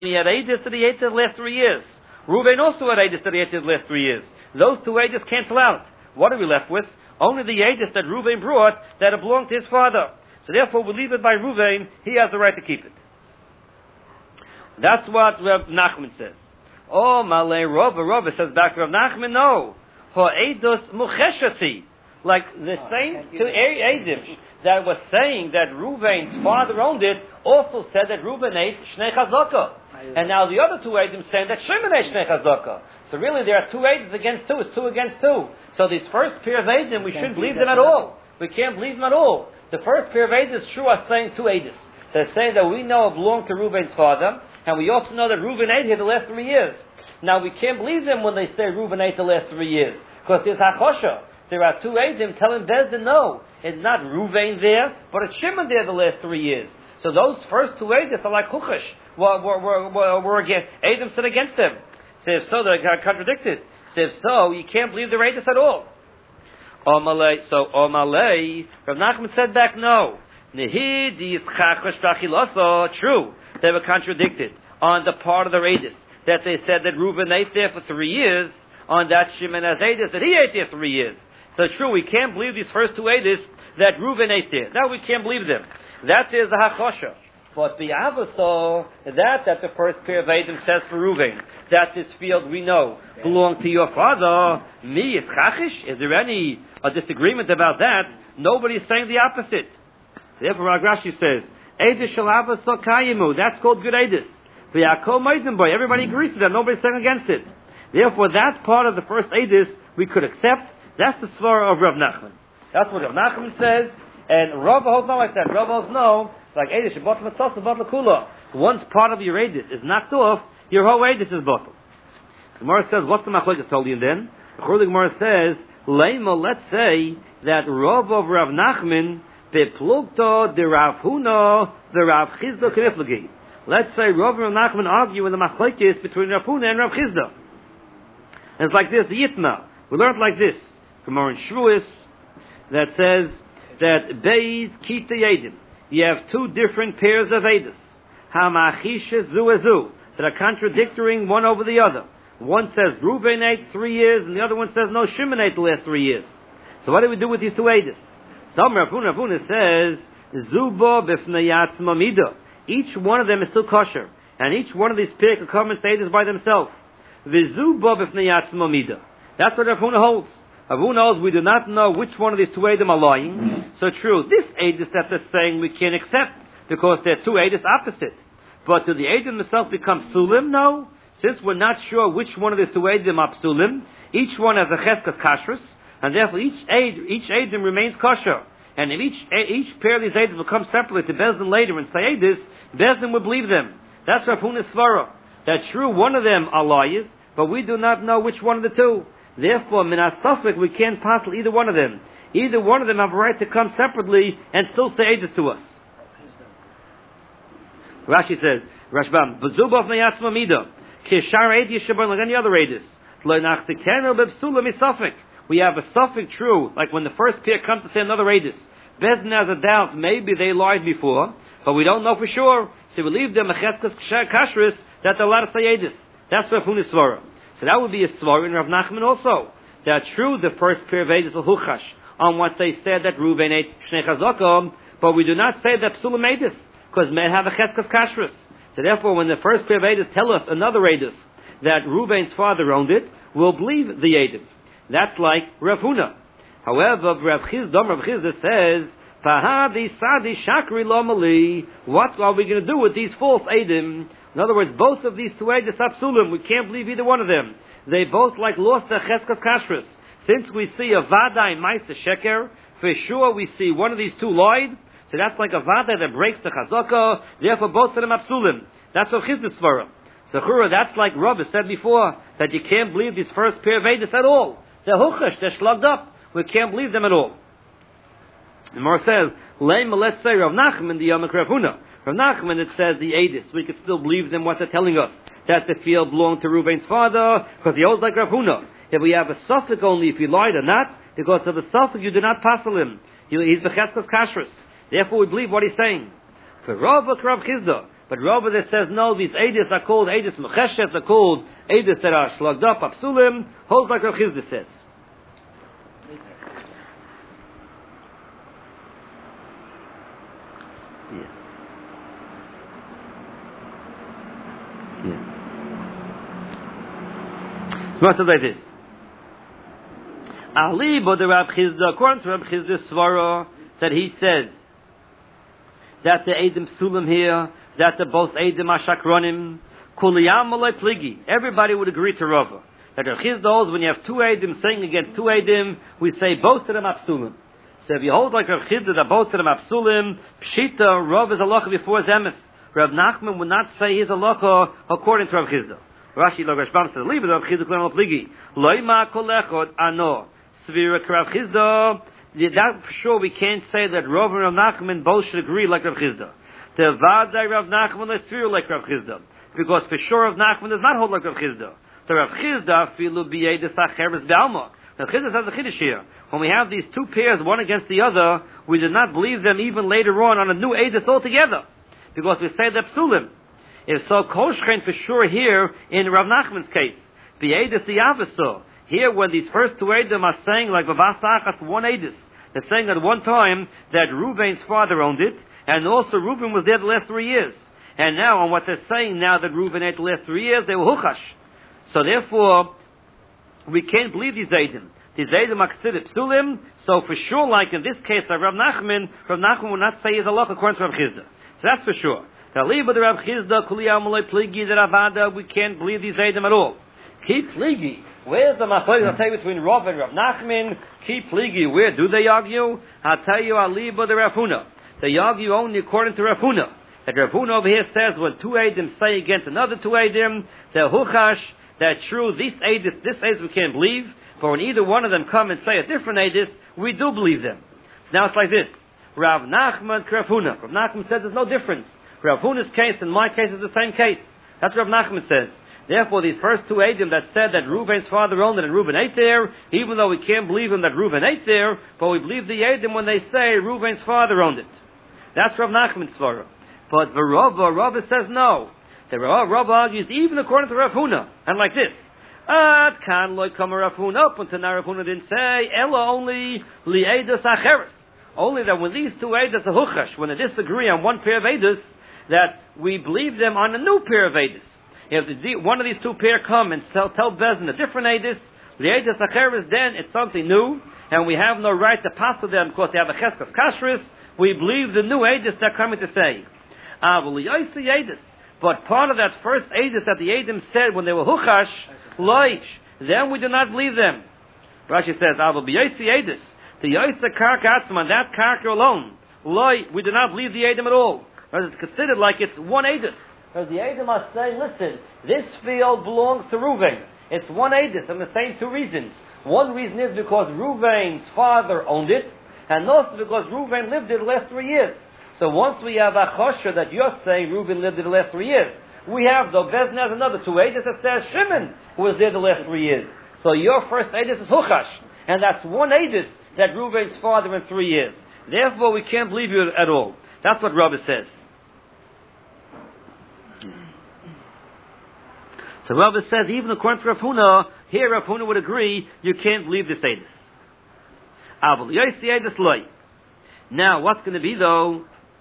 He had Eidus that he ate the last 3 years. Reuven also had Eidus that he ate the last 3 years. Those two Eidus cancel out. What are we left with? Only the Eidus that Reuven brought that it belonged to his father. So therefore we leave it by Reuven. He has the right to keep it. That's what Rav Nachman says. Oh, Malay Rava says back to Rav Nachman, no. Ha'edus mucheshati. Like the same two Eidim that was saying that Reuven's father owned it, also said that Reuven ate Shnei Chazaka. And now the other two Eidim saying that Shimon ate Shnei Chazaka. So really there are two Eidim against two. It's 2 against 2. So these first pair of Eidim, we shouldn't believe them at all. We can't believe them at all. The first pair of Eidim is true are saying 2 Eidim. They're saying that we know it belonged to Reuven's father, and we also know that Reuven ate here the last 3 years. Now we can't believe them when they say Reuven ate the last 3 years, because there's Hachosha. There are 2 Eidim telling Bezdin, no, it's not Reuven there, but it's Shimon there the last 3 years. So those first 2 Eidim are like Chuchash. Were against, Eidim stood against them. So if so, they're contradicted. So if so, you can't believe the Eidim at all. Omalei, Rav Nachman said back, no. True, they were contradicted on the part of the Eidim that they said that Reuven ate there for 3 years, on that Shimon has Eidim that he ate there 3 years. So true, we can't believe these first 2 Eidim that Reuven ate there. Now we can't believe them. That is a Hachosha. But the Avosah, that the first pair of Eidim says for Reuven, that this field we know belonged to your father, me is Chachish? Is there any disagreement about that? Nobody's saying the opposite. Therefore, Rashi says, Eidish shel Avosah kayimu. That's called good Eidus. Everybody agrees to that. Nobody's saying against it. Therefore, that part of the first Eidus we could accept. That's the svara of Rav Nachman. That's what Rav Nachman says. And Rav holds not like that. Rav holds no. Like Eidish, bottle mitzvah, bottle kula. Once part of your Eidus is knocked off, your whole Eidus is bottle. The Gemara says, what's the machlokes told you then? The Gemara says, Leima, let's say that Rav of Rav Nachman beplugto de Rav Huna the Rav Chizda keniflagi. Let's say Rav and Rav Nachman argue in the machlokes between Rav Huna and Rav Chizda. And it's like this, the Yitna. We learned like this. Gemara in Shvuos that says that Beis Kita Yedim. You have 2 different pairs of Eidos. Hamachisha Zu that are contradicting one over the other. One says Reuven ate 3 years, and the other one says no, Shimon ate the last 3 years. So what do we do with these 2 Eidos? Some Rav Huna says Zuba b'fnayat mamida. Each one of them is still kosher, and each one of these pairs can come and say this by themselves. V'zuba b'fnayat mamida. That's what Rav Huna holds. Rav Huna holds we do not know which one of these 2 Eidim are lying. So true, this Eidus that they're saying we can't accept because they're 2 Eidus opposite. But do the Eidim themselves become psulim? No. Since we're not sure which one of these 2 Eidim are psulim, each one has a cheskas kashrus, and therefore each Eidim remains kosher. And if each pair of these Eidim will come separately to Bezdin later and say Eidus, Bezdin will believe them. That's Rav Huna's svara. That true, one of them are liars, but we do not know which one of the 2. Therefore, minas safek, we can't pass either one of them. Either one of them have a right to come separately and still say Eidus to us. Rashi says, Rashbam, B'zubov neyatzma mida, kishar Eidus shabar like any other Eidus. Le'nachtikenu b'psula misafek. We have a suffix true, like when the first pair comes to say another Eidus. Bezdin has a doubt, maybe they lied before, but we don't know for sure. So we leave them a cheskas kashrus that they're allowed to say Eidus. That's Rav Huna's svara. So that would be a svara in Rav Nachman also. That true, the first pair of Eidus will huchash on what they said that Reuven ate Shnei Chazaka, but we do not say that Psulim Eidus, because men have a cheskas kashrus. So therefore, when the first pair of Eidus tell us another Eidus that Reuven's father owned it, we'll believe the Eidim. That's like Rav Huna. However, Rav Chizda says, Pahadi Sadi Shakri Lomali. What are we going to do with these false Eidim? In other words, both of these 2 Eidos are psulim. We can't believe either one of them. They both lost their cheskas kashrus. Since we see a vadai ma'aser sheker, for sure we see one of these 2 lied. So that's like a vadai that breaks the chazaka. Therefore, both of them are psulim. That's what Chizda's svara. So Chura, that's like Rav said before, that you can't believe these first pair of Eidos at all. They're huchash, they're slugged up. We can't believe them at all. The Gemara says, Leima, let's say Rav Nachman, the Yamak Rav Huna. Rav Nachman, it says the Eidus. We could still believe them what they're telling us. That the field belonged to Reuven's father, because he holds like Rav Huna. If we have a suffix only if he lied or not, because of the suffix you do not passel him. He's the cheskas kashrus. Therefore we believe what he's saying. For Rav Chizda, But Rava that says no, these Eidis are called Eidis Mecheshes, are called Eidis that are slugged up, Apsulim, holds like Rav Chizda says. What's it like this? Ali, but the Rav Chizda, according to Rav Chizda's Svara, that he says that the Eidim Sulam here, that the both Eidim Ashakronim, Kuliyam Malay Pligi. Everybody would agree to Rava. That Rav Chizda holds when you have two Eidim saying against two Eidim, we say both of them Absulim. So if you hold like Rav Chizda that both of them Absulim, Pshita, Rav is halacha before Zemes. Rav Nachman would not say his halacha according to Rav Chizda. Rashi Lo Rashbam says, leave it Rav Chizda Kuliyam Malay Pligi. Loima Kolechot Ano. Svira Rav Chizda. That for sure we can't say that Rav and Rav Nachman both should agree like Rav Chizda. The Vadai Rav Nachman is Svira like Rav Chizda. Because for sure Rav Nachman does not hold like Rav Chizda. The Rav Chizda filu b'yedus acheres b'alma. Rav Chizda says a chiddush here. When we have these two pairs, one against the other, we do not believe them even later on a new edus altogether. Because we say they're psulim. If so, koshchein for sure here in Rav Nachman's case. B'yedus the avasor. Here when these first two edim are saying like Vavasachas one edus. They're saying at one time that Reuven's father owned it, and also Reuven was there the last 3 years. And now, on what they're saying now that Reuven ate the last 3 years, they were huchash. So therefore, we can't believe these Eidim. These Eidim are considered psulim, so for sure, like in this case of Rav Nachman will not say his halach according to Rav Chizda. So that's for sure. The Rav Chizda, Kuliyam Malay Pligi, the Ravada, we can't believe these Eidim at all. Keep Pligi. Where's the machlokes? I'll tell you between Rav and Rav Nachman. Keep Pligi. Where do they argue? I'll tell you, Aliba the Rav Huna. They argue only according to Rav Huna. That Rav Huna over here says when two Eidim say against another two Eidim, they're huchash, that true, this Eidis we can't believe, but when either one of them come and say a different Eidis, we do believe them. Now it's like this. Rav Nachman, Rav Huna. Rav Nachman says there's no difference. Rav Huna's case and my case is the same case. That's what Rav Nachman says. Therefore, these first two Eidim that said that Reuven's father owned it and Reuven ate there, even though we can't believe him that Reuven ate there, but we believe the Eidim when they say Reuven's father owned it. That's Rav Nachman's svara. But the Rava says no. The Rava argues even according to Rav Huna, and like this. Ad kan loy kama Rav Huna, up until now Rav Huna didn't say, Ella only li Eidos acheres. Only that when these two Eidos are huchash, when they disagree on one pair of Eidos, that we believe them on a new pair of Eidos. If one of these two pair come and tell Bezin a different Eidis, the Eidis Acheres, then it's something new, and we have no right to pass to them because they have a Cheskas Kashrus. We believe the new Eidis they're coming to say. But part of that first Eidis that the Eidim said when they were Huchash, Loish, then we do not believe them. Rashi says, Eidis, the Yoisa Karka Atzman, that Karka alone, Loi, we do not believe the Eidim at all. Because it's considered like it's one Eidis. Because the Eidim are saying, listen, this field belongs to Reuven. It's one Eidis, and the same two reasons. One reason is because Reuven's father owned it, and also because Reuven lived there the last 3 years. So once we have a chosha that you're saying Reuven lived there the last 3 years, we have, though Bezin has another two Eidis that says Shimon was there the last 3 years. So your first Eidis is Huchash, and that's one Eidis that Reuven's father in 3 years. Therefore we can't believe you at all. That's what Rabbi says. So Rabbi says, even according to Rav Huna, here Rav Huna would agree, you can't believe this Eidus. Aval Yosi Eidus Loi. Now, what's going to be though?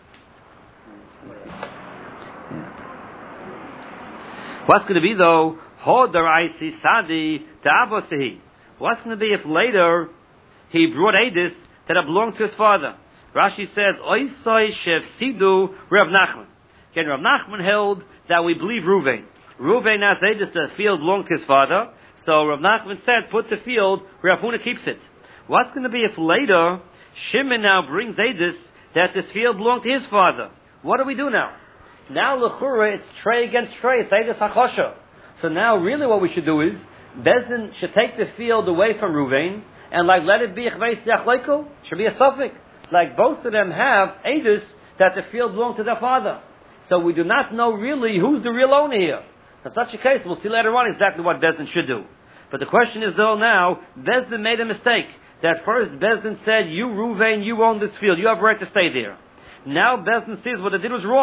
What's going to be though? Hodar Aisi Sadi Ta'avosehi. What's going to be if later he brought Eidus that belonged to his father? Rashi says, Oisoi Shev Sidu Rav Nachman. Again, Rav Nachman held that we believe Reuven. Reuven has Eidus, the field belonged to his father. So Rav Nachman said, put the field where Rav Huna keeps it. What's going to be if later Shimon now brings Eidus that this field belonged to his father? What do we do now? Now L'chura, it's Trey against Trey. It's Eidus HaChosha. So now really what we should do is, Bezdin should take the field away from Reuven, and like let it be Echveis Yachleiko. Should be a suffix. Like both of them have Eidus that the field belonged to their father. So we do not know really who's the real owner here. In such a case, we'll see later on exactly what Bezdin should do. But the question is though now, Bezdin made a mistake. That first Bezdin said, you Reuven, you own this field, you have a right to stay there. Now Bezdin says what they did was wrong.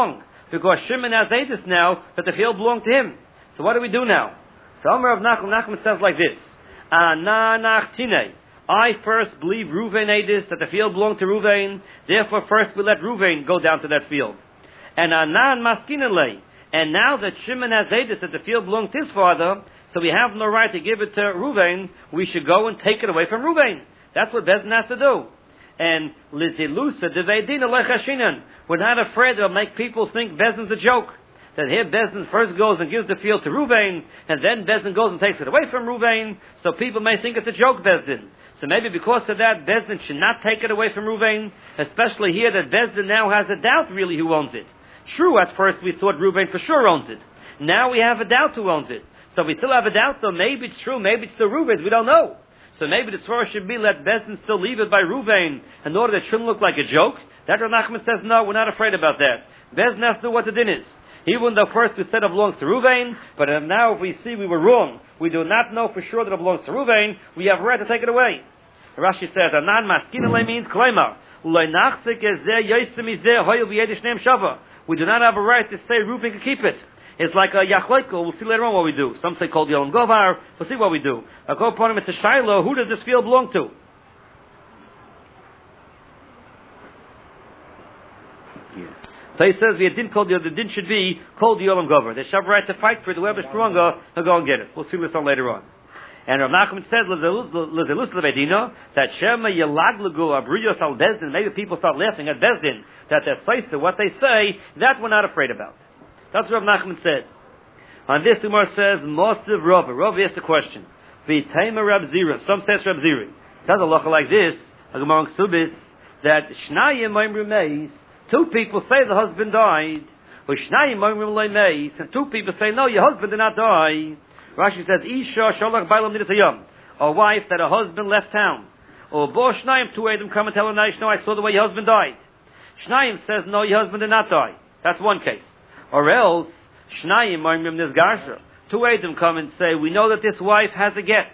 because Shimon has Aedis now that the field belonged to him. So what do we do now? So Omer of Nachman says like this: Ananachtine. I first believe Ruvain Aedis that the field belonged to Ruvain. Therefore, first we let Ruvain go down to that field. And Anan Maskinale. And now that Shimon has Aedis that the field belonged to his father, so we have no right to give it to Ruvain, we should go and take it away from Ruvain. That's what Bezdin has to do. And Lizilusa Deveidina Lechashinan. We're not afraid it'll make people think Bezdin's a joke. That here Bezdin first goes and gives the field to Ruvain, and then Bezdin goes and takes it away from Ruvain, so people may think it's a joke, Bezdin. So maybe because of that, Bezdin should not take it away from Ruvain, especially here that Bezdin now has a doubt really who owns it. True, at first we thought Ruvain for sure owns it. Now we have a doubt who owns it. So we still have a doubt, though. Maybe it's true, maybe it's the Ruvain's, we don't know. So maybe the Torah should be let Bezdin still leave it by Ruvain in order that it shouldn't look like a joke. That's what Nachman says, no, we're not afraid about that. Bezdin has to do what the din is. Even though first we said it belongs to Ruvain, but now if we see we were wrong, we do not know for sure that it belongs to Ruvain, we have a right to take it away. Rashi says, Anan Maskinale means Klema. We do not have a right to say Ruvain can keep it. It's like a Yachleiko. We'll see later on what we do. Some say called Yom Govar. We'll see what we do. I'll go upon him. It's a Shiloh. Who does this field belong to? So he says the din should be called the Yom Govar. They should have a right to fight for it. Whoever's stronger, he'll go and get it. We'll see this on later on. And Rav Nachman says that Shema Yelaglagu Abriyos al Bezdin. Maybe people start laughing at Bezdin that they're saying what they say. That we're not afraid about. That's what Rav Nachman said. On this, the Gemara says, Mosiv Rav. Rav asked the question. V'tayma Rab Zira. Some says Rab Zira. Says a locha like this, among Subis, that Shnayim Moimrim Meis, two people say the husband died. Shnayim Moimrim Lei Meis, and two people say, no, your husband did not die. Rashi says, Isha Sholach Bailam Nidasayam. A wife that her husband left town. Or Bo Shnayim, two of them come and tell her, no, I saw the way your husband died. Shnayim says, no, your husband did not die. That's one case. Or else, Shnayim Moimrim Nizgarsha. Two of them come and say, we know that this wife has a get.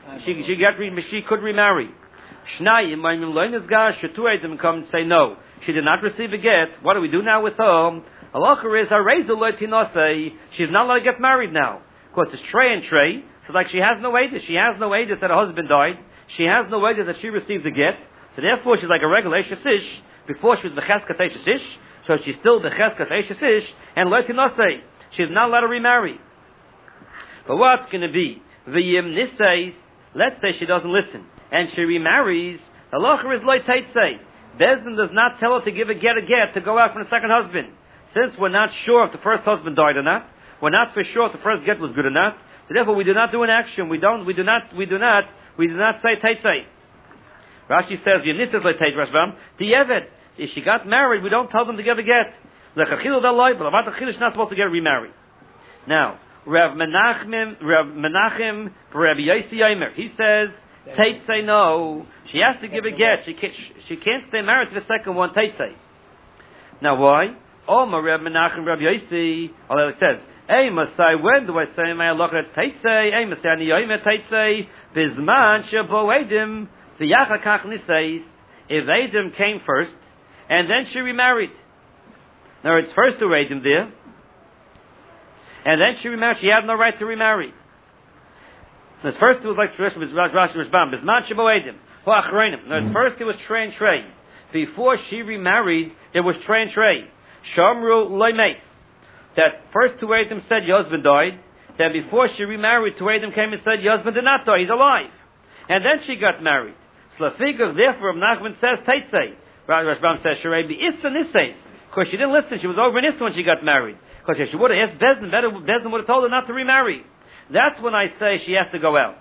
She could remarry. Shnayim Moimrim Lo Nizgarsha. Two of them come and say, no, she did not receive a get. What do we do now with her? Halacha is, she's not allowed to get married now. Of course, it's Trey and Trey. So like she has no aidis. She has no aidis that her husband died. She has no aidis that she received the get. So therefore, she's like a regular Eishes Ish. Before she was the Cheskas Eishes Ish. So she's still the Cheskas Eishes Ish. And Loitinose. She's not allowed to remarry. But what's going to be? V'yim Niseis. Let's say she doesn't listen. And she remarries. Halacha is Loiteitzei. Bezdin does not tell her to give a get to go out from the second husband. Since we're not sure if the first husband died or not. We're not for sure if the first get was good or not. So therefore we do not do an action. We do not say Teitzei. Rashi says, Yenisas le Teit Rashbam, the Eved. If she got married, we don't tell them to give a get. Lechachilu daloi, but Avat Achil is not supposed to get remarried. Now, Rav Menachem, Rabbi Yossi Yomer, he says, Teitzei no. She has to give a get. She can't stay married to the second one, Teitzei. Now why? Omar Rav Menachem, Rabbi Yossi, although it says, Hey, Masai, when do I say my halacha that's Teitzei? Hey, Masai, ani yoyme Teitzei, bizman shebo edim, v'yacha kach niseis. If Edim came first, and then she remarried. Now, it's first to Edim there, and then she remarried. She had no right to remarry. Now, first it was like Rashi Rashbam, bizman shebo edim, ho achreinim. Now, first it was Trey and Trey. Before she remarried, it was Trey and Trey. Shamru loymeis. That first two Adam said your husband died. Then before she remarried, two Adam came and said your husband did not die, he's alive. And then she got married. Slafigur, therefore, Nachman says Teitzei. Rashbam says Sharei be Issa Niseis. Because she didn't listen, she was over in Issa when she got married. Because if she would have asked Bezdin, Bezdin would have told her not to remarry. That's when I say she has to go out.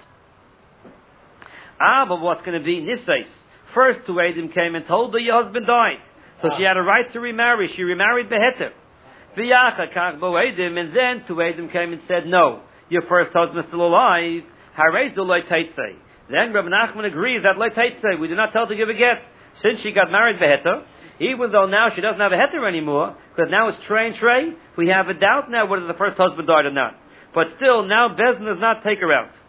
But what's going to be Niseis? First two Adam came and told her your husband died. So she had a right to remarry. She remarried Beheter. And then two Adam came and said, no, your first husband's still alive. Then Rabbi Nachman agrees that we do not tell her to give a get. Since she got married Beheter, even though now she doesn't have a Heter anymore, because now it's Trey and Trey, we have a doubt now whether the first husband died or not. But still, now Bezdin does not take her out.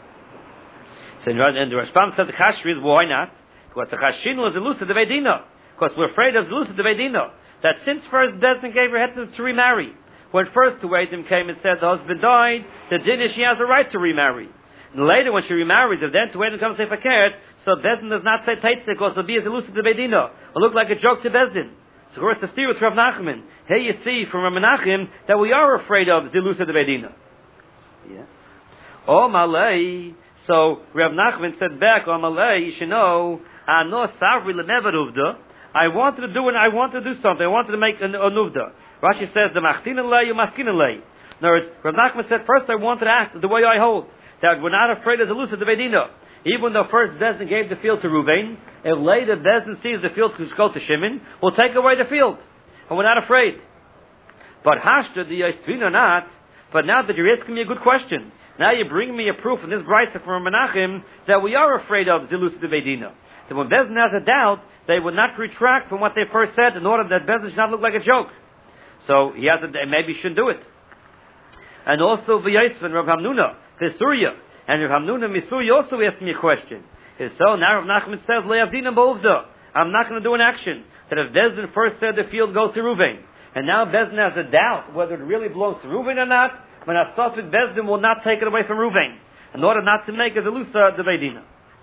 So, and the Rashbam said the Kashri is, why not? Because the Chashin is elusive the Vedina. Because we're afraid of Zelusa de Bedina. That since first Bezdin gave her head to remarry. When first two Eidim came and said the husband died, the din is she has a right to remarry. And later when she remarries, if then two Eidim come and say Fakert, so Bezdin does not say Taitze, because it'll be a Zelusa de Bedina. It'll look like a joke to Bezdin. So of course the steer with Rav Nachman. Here you see from Rav Menachem that we are afraid of Zelusa de Bedina. Yeah. Oh Malay. So Rav Nachman said back, oh Malay, you should know, Ano Savri Lenevad Uvda. I wanted to do something. I wanted to make a nuvda. Rashi says, the machtin alei, you maskin alei. In other words, Rav Nachman said, first I want to act the way I hold. That we're not afraid of the Zelusa de Bedina. Even though first Bezdin gave the field to Ruvain, if later Bezdin sees the field to go to Shimon, we'll take away the field. And we're not afraid. But hashta the Yistvina not. But now that you're asking me a good question, now you're bringing me a proof in this brisa from Menachem that we are afraid of Zelusa de Bedina. That when Bezdin has a doubt, they would not retract from what they first said in order that Bezdin should not look like a joke. So he has maybe he shouldn't do it. And also V'yisven Rav Hamnuna, V'surya, and Rav Hamnuna Misurya also asked me a question. If so, now Rav Nachman says, Le'avdina b'uvda. I'm not going to do an action. That if Bezdin first said the field goes to Ruvain, and now Bezdin has a doubt whether it really belongs to Ruvain or not, when Asafit Bezdin will not take it away from Ruvain, in order not to make a Zelusa de Bedina.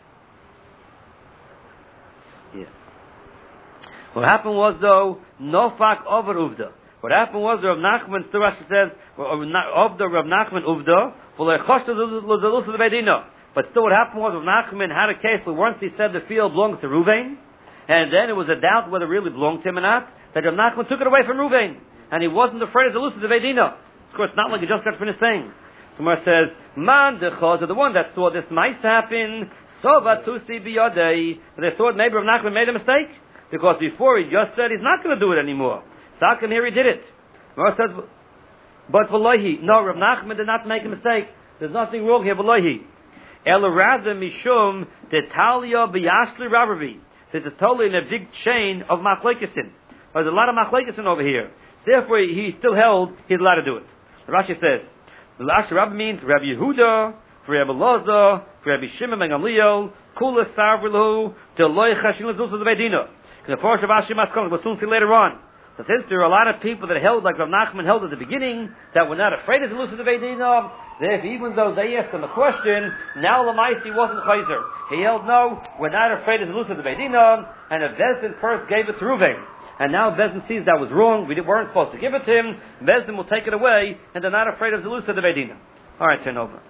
Yeah. What happened was though, Nofak over Uvda. What happened was Rav Nachman, the Rashi says, of the Rav Nachman Uvda, but still what happened was Rav Nachman had a case where once he said the field belongs to Ruvain, and then it was a doubt whether it really belonged to him or not, that Rav Nachman took it away from Ruvain, and he wasn't afraid of the Zelusa de Bedina. Of course, it's not like he just got finished saying. Somewhere says, Man dechaz, the one that saw this might happen, Sova tusi biyadei. They thought maybe Rav Nachman made a mistake, because before he just said he's not going to do it anymore. So how come here he did it? Gemara says, but V'lohi, no, Rav Nachman did not make a mistake. There's nothing wrong here, V'lohi. Ela rather mishum detalia b'yashli ravavi. There's a totally in a big chain of machlekesen. There's a lot of machlekesen over here. Therefore, he still held he's allowed to do it. Rashi says, the last Rabbi means Rabbi Yehuda, for Rabbi Loza, for Rabbi Shimon ben Gamliel, Kula Sarvelu, Deloy Chashin Lezusa the Bedina. The portion of Ashimas comes, we'll soon see later on. So since there are a lot of people that held, like Rav Nachman held at the beginning, that were not afraid of Zelusa de Bedina, that even though they asked him a question, now Lamaisi wasn't Chayzer. He held, no, we're not afraid of Zelusa de Bedina, and if Bezdin first gave it to Ruvain, and now Bezdin sees that was wrong, we weren't supposed to give it to him, Bezdin will take it away, and they're not afraid of Zelusa de Bedina. Alright, turn over.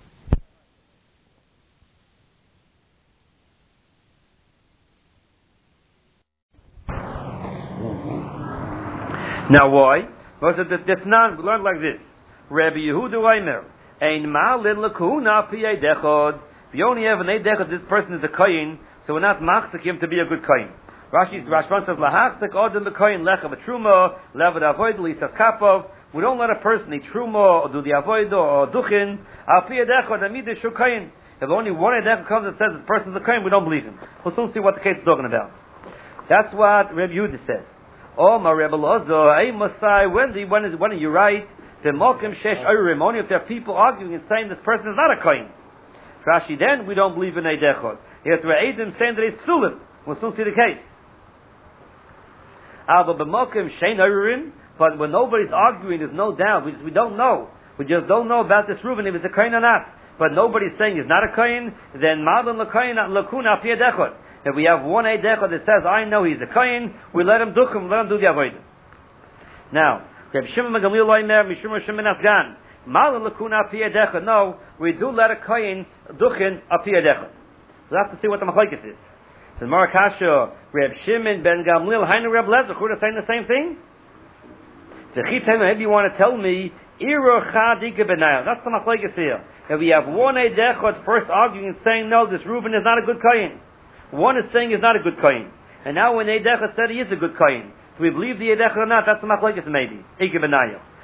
Now why? Because the Defnan, we learned like this. Rabbi Yehuda Weimer, Ein ma'alin l'kuhuna piyei dechod. If you only have an eidechod, this person is a koyin, so we're not machzik him to be a good koyin. Rashban says, Lahachzik odin b'koyin lecha v'truma, levad avoid l'isas kapov. We don't let a person eat truma, or do the avoid, or duchin, al piyei dechod, amidah shu koyin. If only one eidechod comes and says this person's a koyin, we don't believe him. We'll soon see what the case is talking about. That's what Rabbi Yehuda says. Oh, my Rebbe Lozo, hey Messiah, when are you right? The Mokim Shesh Urim, only if there are people arguing and saying this person is not a Kohen. Rashi, then we don't believe in Eidechod. Yet we're Eidim saying that he's Psulim. We'll soon see the case. Aber b'mokim Shein Urim, but when nobody's arguing, there's no doubt. We don't know. We just don't know about this Reuben if it's a Kohen or not. But nobody's saying he's not a Kohen, then Madon L'Kohen L'Kuna Pia Dechod. If we have one Eidechod that says, I know he's a Kohen, we let him do the avodah. Now, Reb Shimon ben Gamliel loimer, Mishum Shimon Asgan. Malin L'Kuna Pia Dechod. No, we do let a Kohen duchen a Pia Dechod. So let's have to see what the machlekes is. Says Marakasha, Reb Shimon ben Gamliel, Hainu Reb Lezer, who are saying the same thing? The Chitem, maybe you want to tell me, Iro Chadika Benayah. That's the machlekes here. If we have one Eidechod first arguing and saying, no, this Reuben is not a good Kohen. One is saying he's not a good Kohen. And now when Eidechod said he is a good Kohen, do we believe the Eidechod or not? That's the machlekes maybe. Ike Benayah.